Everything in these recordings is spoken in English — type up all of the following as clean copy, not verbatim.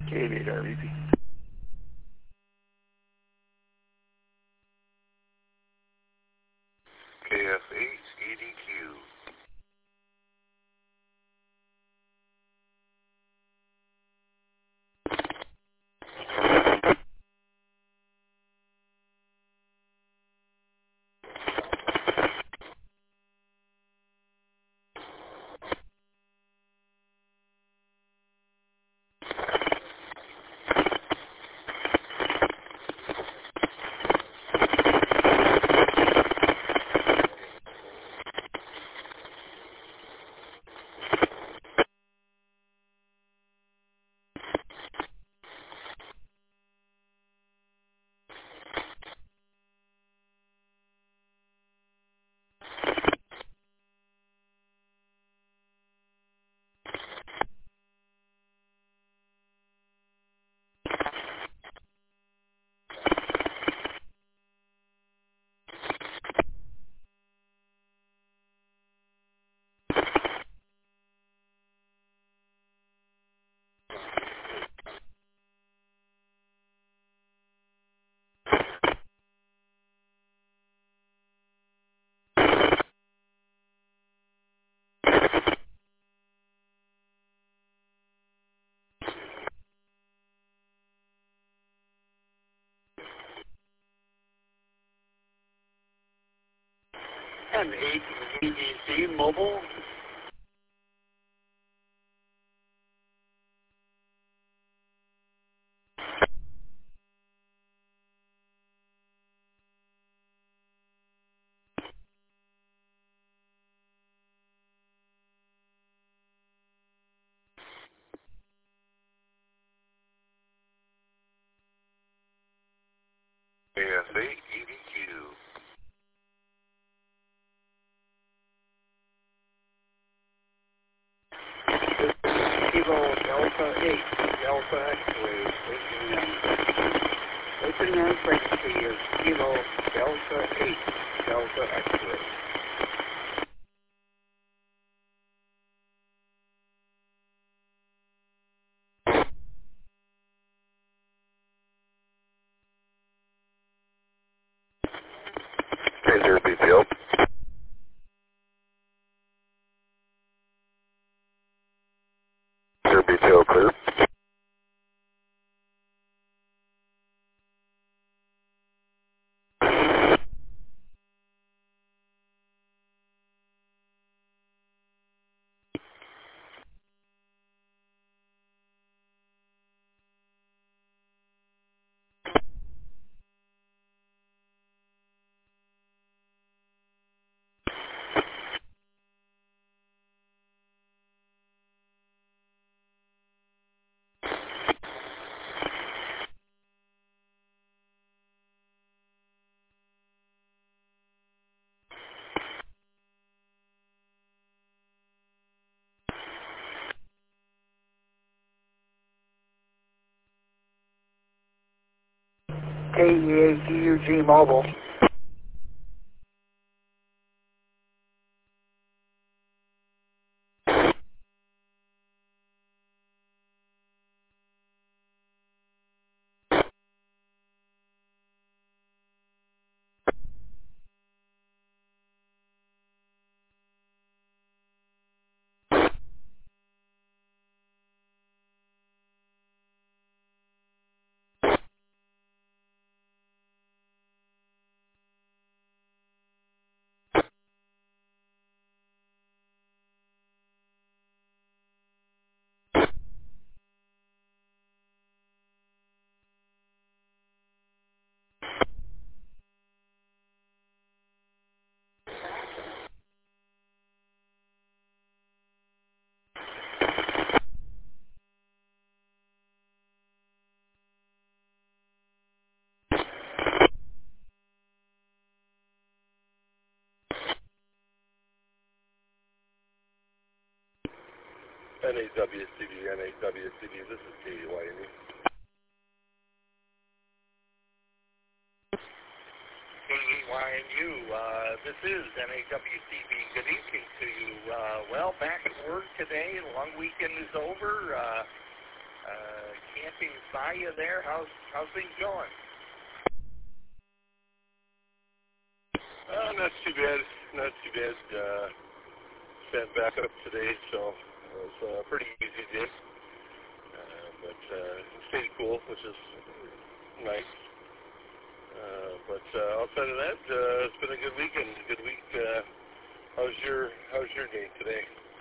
K-8 RVP. KF8 EDQ. M8 EDC mobile. KF8 EDQ. Kilo Delta 8, Delta X-ray, station and frequency is Kilo Delta 8, Delta X-ray. K0 BTO. 0 BTO clear. KE8 EUG mobile. NAWCD, this is KUYME. KEYNU, this is NAWCB. Good evening to you. Well, back at work today. The long weekend is over. Can't Greetings, Saya there. How's things going? Not too bad. Not too bad. Sent back up today, so it was a pretty easy day. But stayed cool, which is nice. But outside of that, it's been a good weekend. Good week. How's your day today?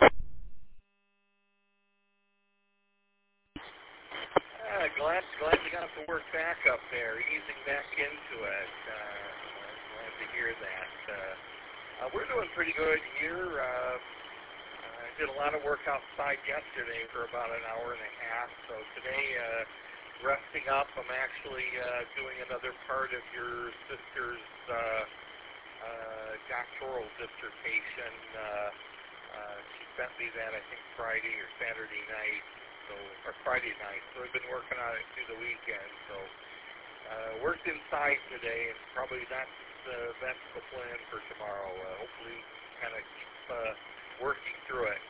Glad you got the work back up there, easing back into it. Glad to hear that. We're doing pretty good here. I did a lot of work outside yesterday for about an hour and a half, so today, resting up, I'm actually doing another part of your sister's doctoral dissertation. She sent me that, I think, Friday or Saturday night. Or Friday night, so I've been working on it through the weekend. So worked inside today, and probably that's the plan for tomorrow. Hopefully, kind of keep working through it.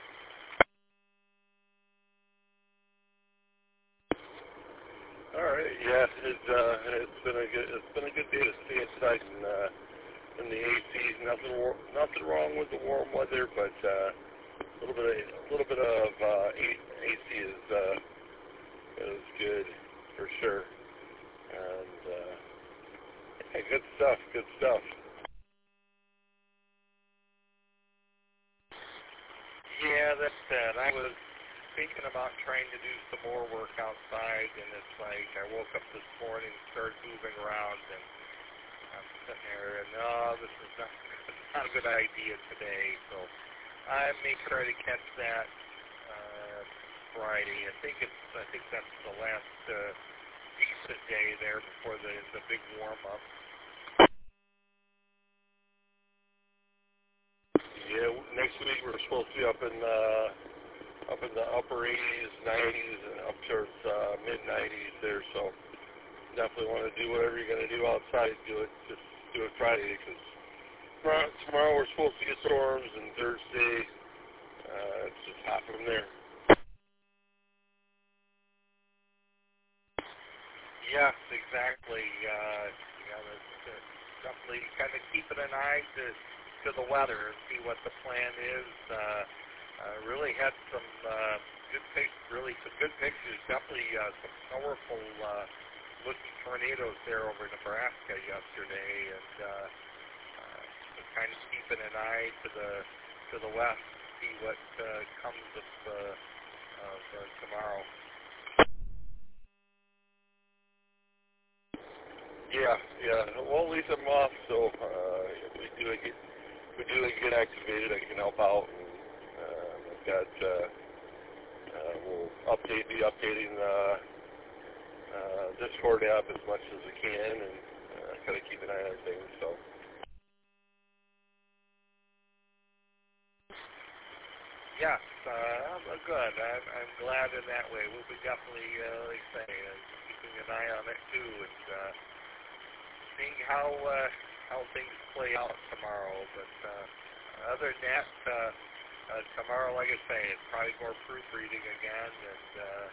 All right, yeah, it's been a good day to stay inside in the AC. Nothing wrong with the warm weather, but a little bit of AC is good for sure, and yeah, good stuff. Yeah, that's it. I was thinking about trying to do some more work outside, and it's like I woke up this morning and started moving around, and I'm sitting there, and this is not a good idea today, so I may try to catch that Friday. I think that's the last decent day there before the big warm up. Yeah, next week we're supposed to be up in the upper 80s, 90s, and up towards mid 90s there. So definitely want to do whatever you're going to do outside. Just do it Friday, because tomorrow we're supposed to get storms, and Thursday it's just hot from there. Yes, exactly. That's definitely kind of keeping an eye to the weather and see what the plan is. Really had some good pictures. Definitely some powerful looking tornadoes there over Nebraska yesterday, and just kind of keeping an eye to the west to see what comes of tomorrow. Yeah. Well, at least I'm off, so if we do get activated, I can help out. And I've got we'll be updating Discord app as much as we can, and kind of keep an eye on things. So. Yes, good. I'm glad in that way. We'll be definitely, like I say, keeping an eye on it too, and seeing how things play out tomorrow. But other than that, tomorrow, like I say, it's probably more proofreading again, and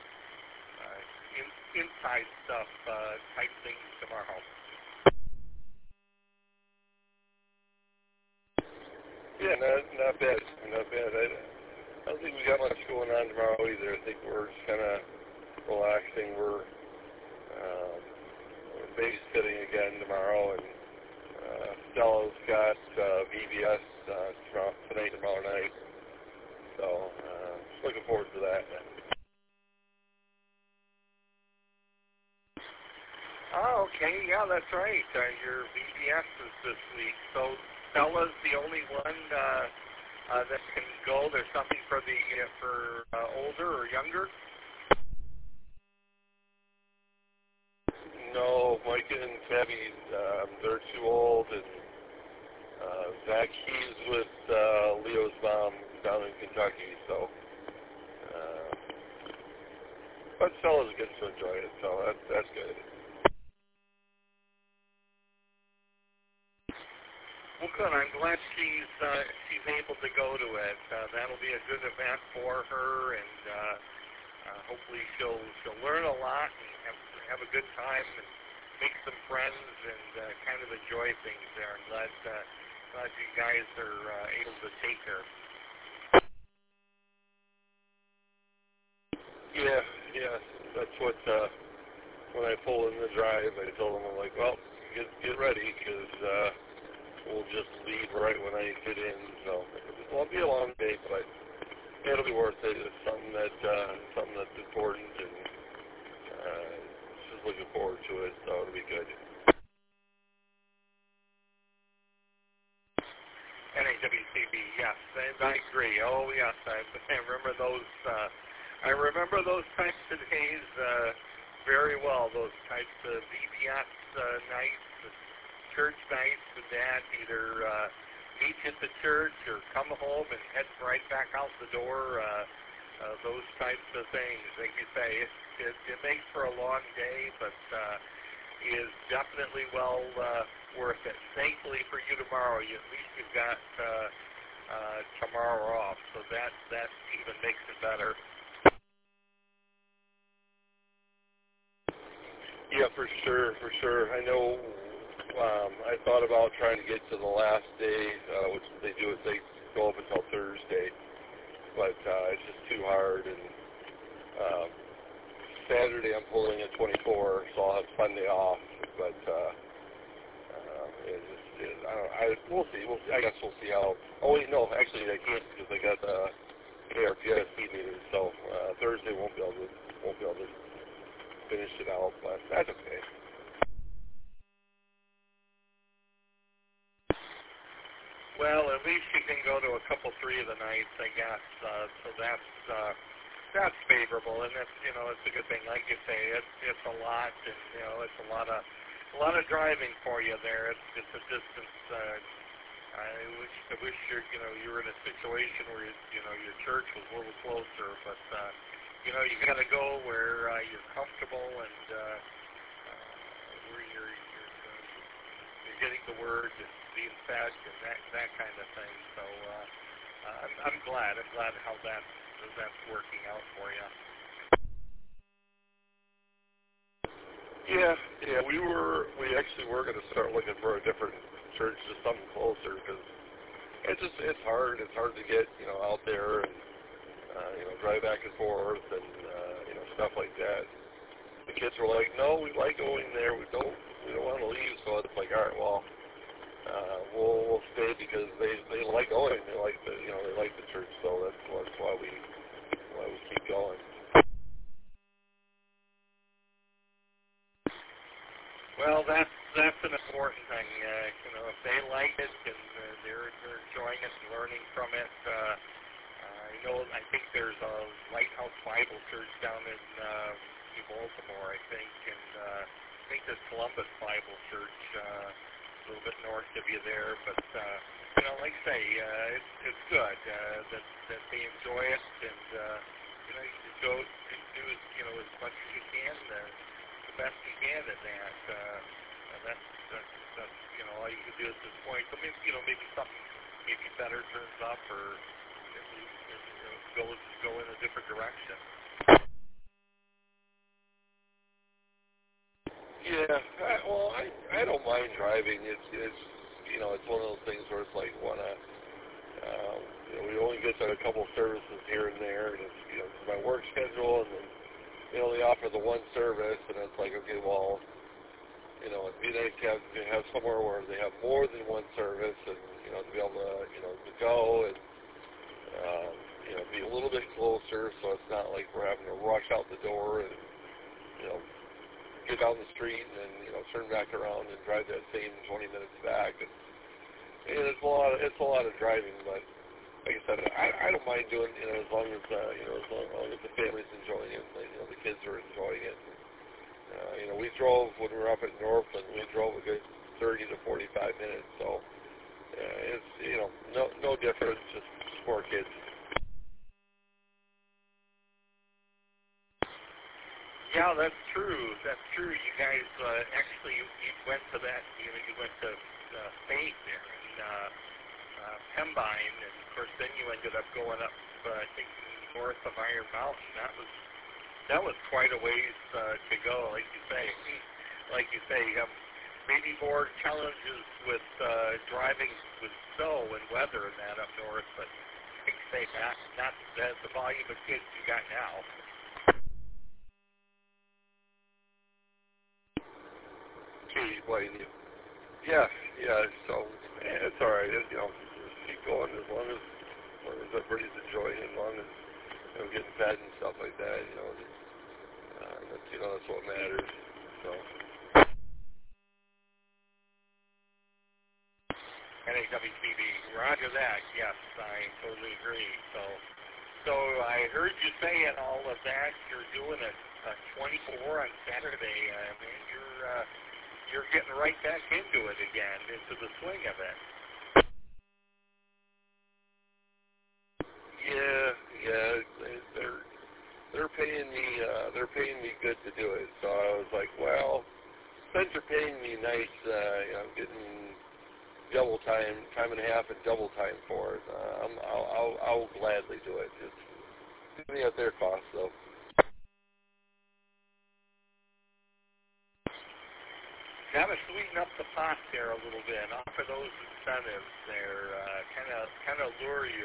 inside stuff type things tomorrow. Yeah, not bad. I don't think we got much going on tomorrow either. I think we're just kind of relaxing. We're babysitting again tomorrow, and Stella's got VBS tomorrow night. So just looking forward to that. Oh, okay. Yeah, that's right. Your VBS is this week. So Stella's the only one that can go. There's something for older or younger. No, Mike and Tabby, they're too old, and Zach, he's with Leo's mom down in Kentucky, so but Stella's gets to enjoy it, so that's good. Well, good. I'm glad she's able to go to it. That'll be a good event for her, and hopefully she'll learn a lot and have a good time and make some friends and kind of enjoy things there. I'm glad you guys are able to take her. Yeah, that's what, when I pull in the drive, I told them, I'm like, well, get ready, because we'll just leave right when I get in, so it'll be a long day, but it'll be worth it. It's something that's important, and just looking forward to it, so it'll be good. NAWCB, yes, and I agree. Oh, yes, I remember those. I remember those types of days very well. Those types of VBS nights, church nights, with Dad either meet at the church or come home and head right back out the door. Those types of things, like you say, it makes for a long day, but is definitely well worth it. Thankfully for you tomorrow, at least you've got tomorrow off, so that even makes it better. Yeah, for sure. I know. I thought about trying to get to the last day, which they do. They go up until Thursday, but it's just too hard. And Saturday I'm pulling at 24, so I'll have Sunday off. But we'll see. I guess we'll see how. Oh wait, no, actually I can't because I got ARPSC meeting, so Thursday won't be able to finish it out, but that's okay. Well, at least you can go to a couple, 3 of the nights, I guess. So that's favorable, and that's it's a good thing. Like you say, it's a lot, and it's a lot of driving for you there. It's a distance. I wish you were in a situation where your church was a little closer, but you got to go where you're comfortable and where you're getting the word and being fed and that kind of thing. So I'm glad how that's working out for you. Yeah. We actually were going to start looking for a different church, just something closer, because it's hard. It's hard to get out there and drive back and forth and stuff like that. The kids were like, no, we like going there. We don't want to leave. So it's like, all right, well, we'll stay because they like going. They like the church. So that's why we keep going. Well, that's an important thing. If they like it and they're enjoying it and learning from it. I think there's a Lighthouse Bible Church down in New Baltimore, I think, and I think there's Columbus Bible Church a little bit north of you there. But like I say, it's good that they enjoy it, and you just go and do as much as you can, the best you can at that. That's all you can do at this point. But maybe something better turns up, or go in a different direction. Yeah, I don't mind driving. It's one of those things where it's like we only get a couple services here and there, and it's my work schedule, and then they only offer the one service, and it's like, okay, well, it'd be nice to have somewhere where they have more than one service, and to be able to go and be a little bit closer, so it's not like we're having to rush out the door and get down the street and then turn back around and drive that same 20 minutes back. And it's a lot of driving, but like I said, I don't mind doing as long as the family's enjoying it, and the kids are enjoying it. We drove when we were up at Northland. We drove a good 30 to 45 minutes, so it's no different, just for kids. Yeah, that's true. You guys actually you went to that. You went to Faith there in Pembine, and of course then you ended up going up, I think, north of Iron Mountain. that was quite a ways to go, like you say. Maybe more challenges with driving with snow and weather and that up north, but like you say, not the volume of kids you got now. Katie Blaine, yeah. So it's all right. You know, just keep going as long as everybody's enjoying it, as long as getting fed and stuff like that. You know, that's what matters. So. NAWTV, roger that. Yes, I totally agree. So I heard you saying all of that. You're doing a 24 on Saturday. Man, you're getting right back into it again, into the swing of it. Yeah. They're paying me good to do it. So I was like, well, since you're paying me nice, I'm getting double time and a half, and double time for it. I'll gladly do it. Just give me at their cost, though. Got to sweeten up the pot there a little bit. Offer those incentives there, kind of lure you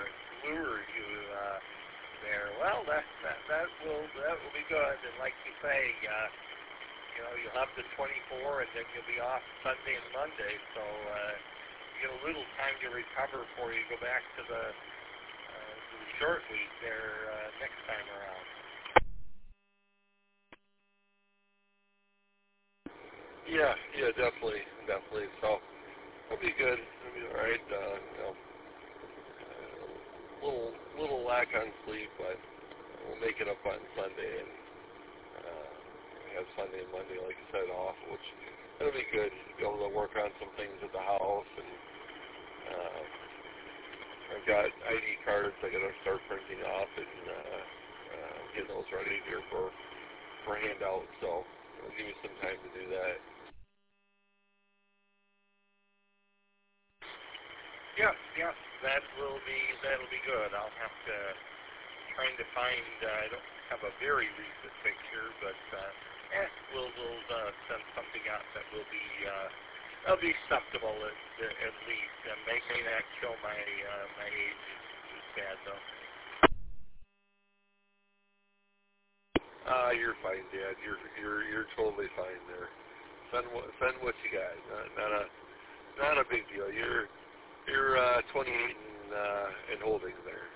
there. Well, that will be good. And like you say, you'll have the 24, and then you'll be off Sunday and Monday. So you get a little time to recover before you go back to the short week there next time around. Yeah, definitely. So it'll be good. It'll be all right. Little lack on sleep, but we'll make it up on Sunday, and we have Sunday and Monday, like I said, off, which it'll be good. Be able to work on some things at the house, and I've got ID cards I got to start printing off and getting those ready here for handout. So it'll give me some time to do that. Yeah, that'll be good. I'll have to trying to find. I don't have a very recent picture, but we'll send something out that will be acceptable at least. May not show my age too bad though. You're fine, Dad. You're totally fine there. Send what you got. Not a big deal. You're 28 and holding there.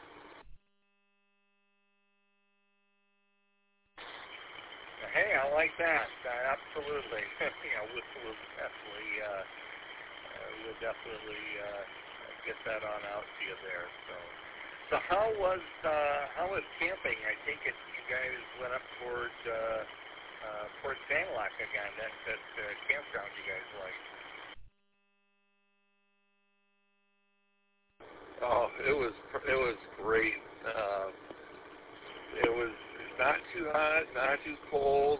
Hey, I like that. Absolutely. We'll definitely get that on out to you there. So how was camping? I think you guys went up toward Port Sanilac again. That campground you guys like. Oh, it was great. It was not too hot, not too cold.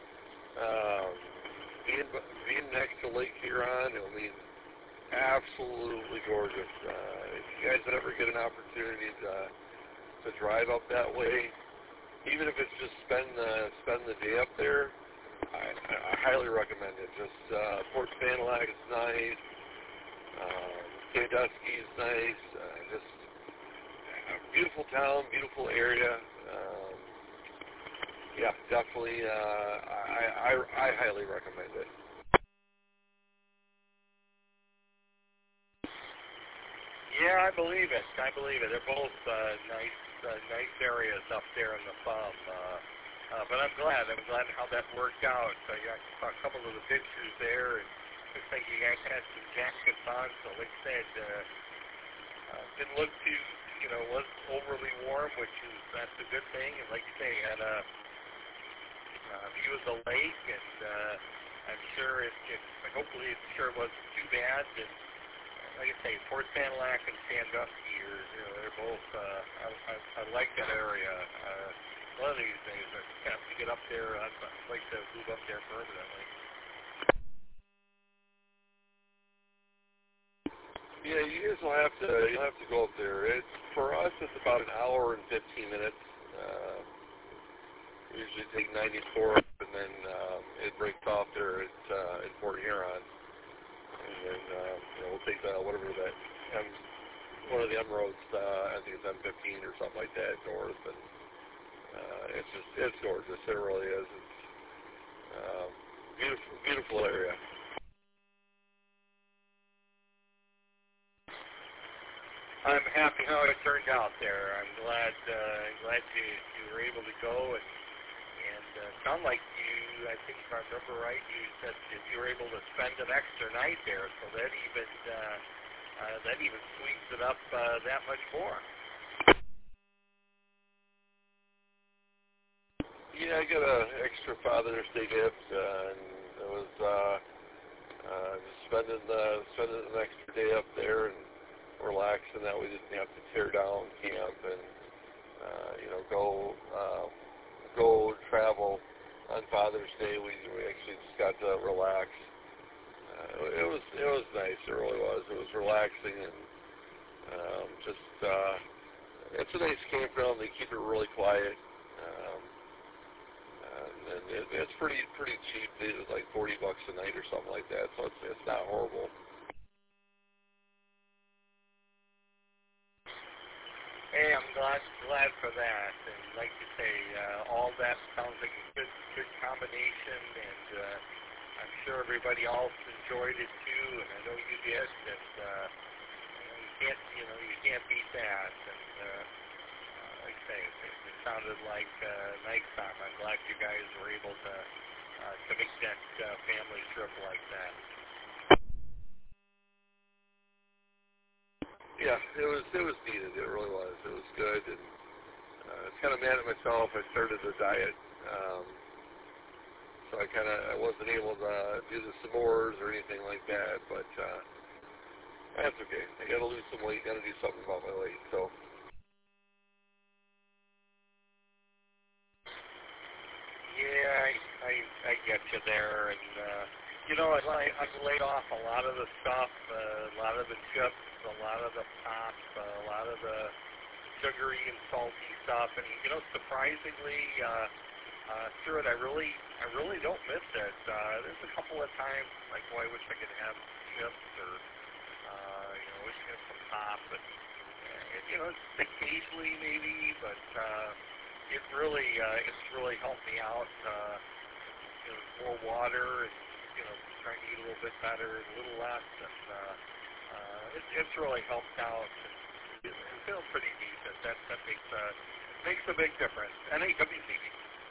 Being next to Lake Huron, absolutely gorgeous. If you guys ever get an opportunity to drive up that way, even if it's just spend the day up there, I highly recommend it. Just Port Sanilac is nice. Sandusky is nice. Just a beautiful town, beautiful area. Yeah, definitely. I highly recommend it. Yeah, I believe it. They're both nice areas up there in the Thumb. But I'm glad how that worked out. I saw a couple of the pictures there, and looks like you guys had some jackets on. So like I said, didn't look too, wasn't overly warm, that's a good thing. And like you say, had a view of the lake, and I'm sure hopefully it wasn't too bad. And like I say, Port Sanilac and Sandusky they're both. I like that area. One of these days, I have to get up there. I'd like to move up there permanently. Yeah, you guys will have to go up there. For us, it's about an hour and 15 minutes. We usually take 94 up, and then it breaks off there at Port Huron. And then we'll take whatever that one of the M roads, I think it's M15 or something like that, north, and it's gorgeous. It really is. It's beautiful area. I'm happy how it turned out there. I'm glad you were able to go, and sound like you, I think if I remember right, you said that you were able to spend an extra night there, so that even sweetens it up that much more. Yeah, I got an extra Father's Day gift, and it was just spending an extra day up there and relaxing. That we didn't have to tear down camp and go travel on Father's Day. We actually just got to relax. It was nice. It really was. It was relaxing, and it's a nice campground. They keep it really quiet. And it's pretty cheap. It's like $40 a night or something like that, so it's not horrible. Hey, I'm glad for that. And like you say, all that sounds like a good combination, and I'm sure everybody else enjoyed it too, and I know you did. And you can't beat that. And like I say, it sounded like a nice time. I'm glad you guys were able to make that family trip like that. Yeah, it was needed. It really was. It was good, and I was kind of mad at myself. I started the diet, so I wasn't able to do the s'mores or anything like that. But that's okay. I got to lose some weight. Got to do something about my weight. So. Yeah, I get you there, and I've laid off a lot of the stuff, a lot of the chips, a lot of the pop, a lot of the sugary and salty stuff, and surprisingly, through it, I really don't miss it. There's a couple of times like, I wish I could have chips, or wish I had some pop, but it's occasionally maybe, but. It's really helped me out. More water, and trying to eat a little bit better, a little less, and it's really helped out. And it feels pretty decent. That makes a big difference. And AWCB.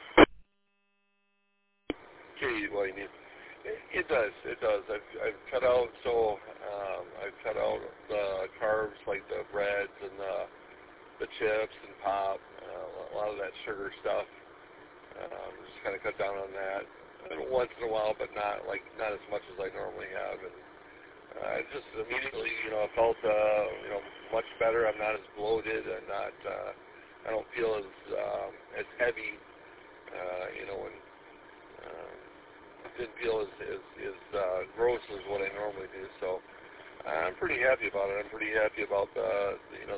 Okay, well, it does. I've cut out I've cut out the carbs like the breads and the chips and pop. A lot of that sugar stuff. Just kind of cut down on that once in a while, but not as much as I normally have. And I just immediately, I felt much better. I'm not as bloated. I don't feel as heavy. And didn't feel as gross as what I normally do. So I'm pretty happy about it. I'm pretty happy about the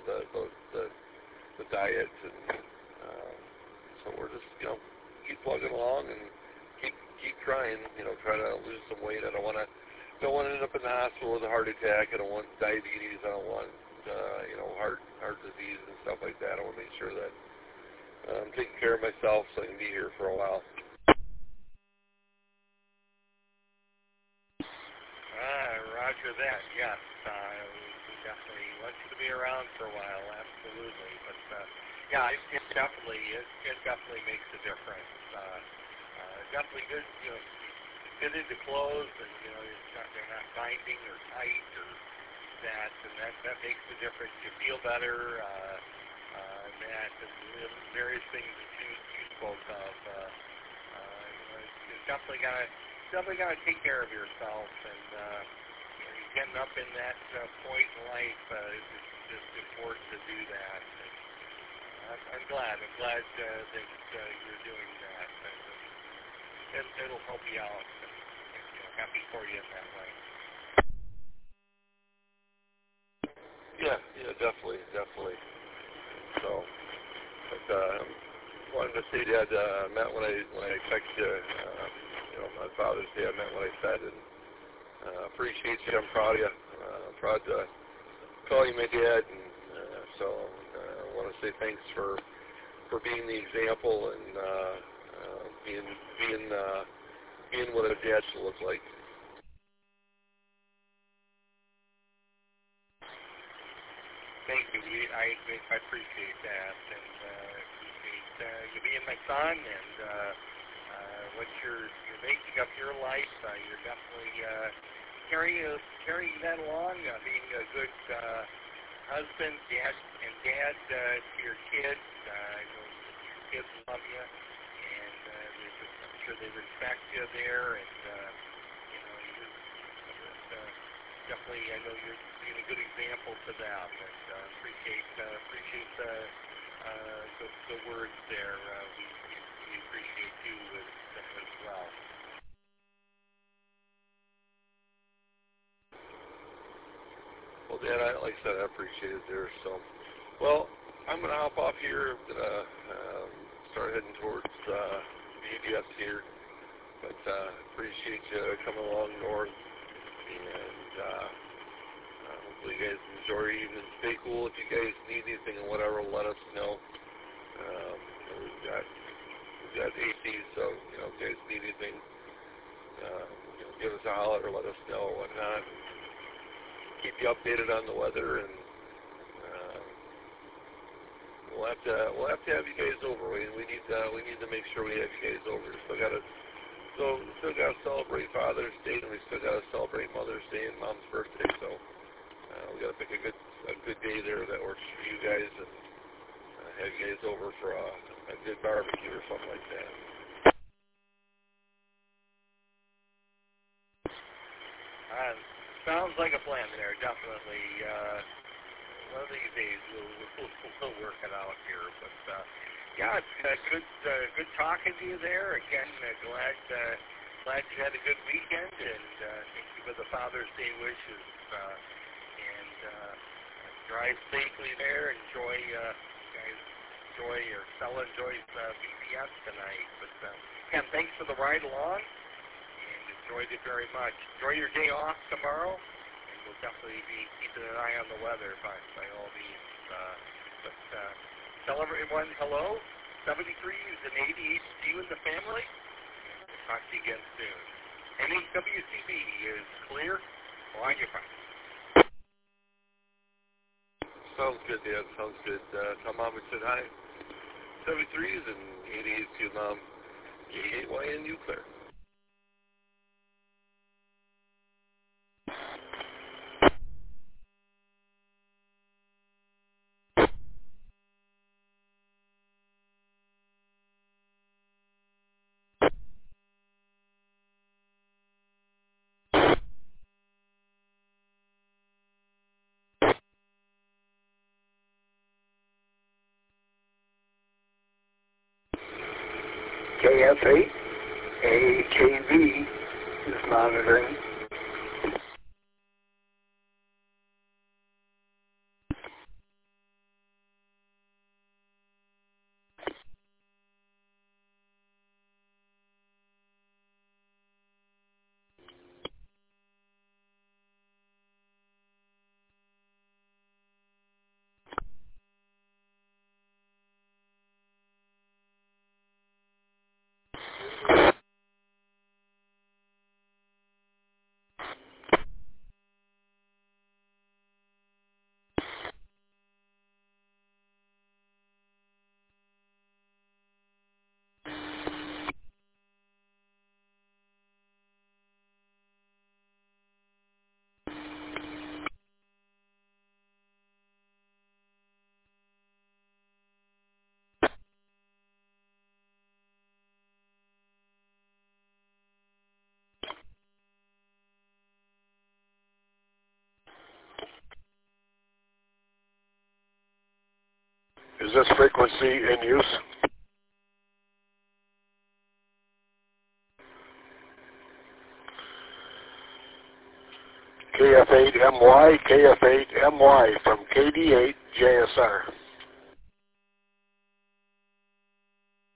diet, and so we're just keep plugging along and keep trying. Try to lose some weight. I don't want to end up in the hospital with a heart attack. I don't want diabetes. I don't want heart disease and stuff like that. I want to make sure that I'm taking care of myself so I can be here for a while. Roger that. Yes, we definitely want you to be around for a while. Absolutely, but yeah, it definitely makes a difference. Definitely good, fit into clothes, and they're not binding or tight or that, and that makes a difference. You feel better. And various things that you spoke of. You're definitely gotta take care of yourself, and getting up in that point in life is just important to do that. And I'm glad that you're doing that. And it'll help you out. And happy for you in that way. Yeah, definitely. So, but wanted to say, Dad, meant what I texted you. On Father's Day, I meant what I said, and appreciate you. I'm proud of you. Proud to call you my dad, and so I want to say thanks for being the example and being what a dad should look like. Thank you. I appreciate that, and appreciate you being my son, and what you're making of your life. You're definitely carrying that along, being a good husband, dad to your kids. I know your kids love you, and I'm sure they respect you there, and definitely, I know you're being a good example to them, and appreciate the words there. We appreciate you as well. Well, Dad, like I said, I appreciate it there. So, well, I'm going to hop off here. I'm going to start heading towards BDS here. But appreciate you coming along north. And hopefully you guys enjoy your evening. Stay cool. If you guys need anything and whatever, let us know. We've got AC, so if you guys need anything, give us a holler or let us know or whatnot. Keep you updated on the weather, and we'll have to have you guys over. We need to make sure we have you guys over. We still got to celebrate Father's Day, and we still got to celebrate Mother's Day and Mom's birthday. So we got to pick a good day there that works for you guys, and have you guys over for a good barbecue or something like that. Sounds like a plan there, definitely. One of these days we'll work it out here. But yeah, it's good talking to you there. Again, glad you had a good weekend, and thank you for the Father's Day wishes. And drive safely there. Enjoy or Stella enjoys BBS tonight. But again, thanks for the ride along. Enjoyed it very much. Enjoy your day off tomorrow, and we'll definitely be keeping an eye on the weather by all means. But tell everyone hello. 73s and 88s to you and the family. We'll talk to you again soon. NHWCB is clear. On your front. Sounds good, Dad. Sounds good. Tell Mom we said hi. 73s and 88s to you, Mom. KAYNU clear. KF8, AKV is monitoring. Is this frequency in use? KF8MY, KF8MY from KD8 JSR.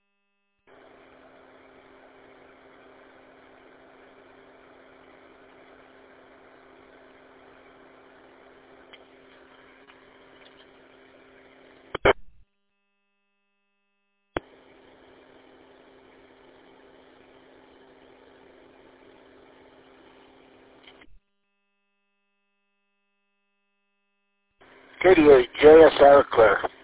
KD8, JSR Claire.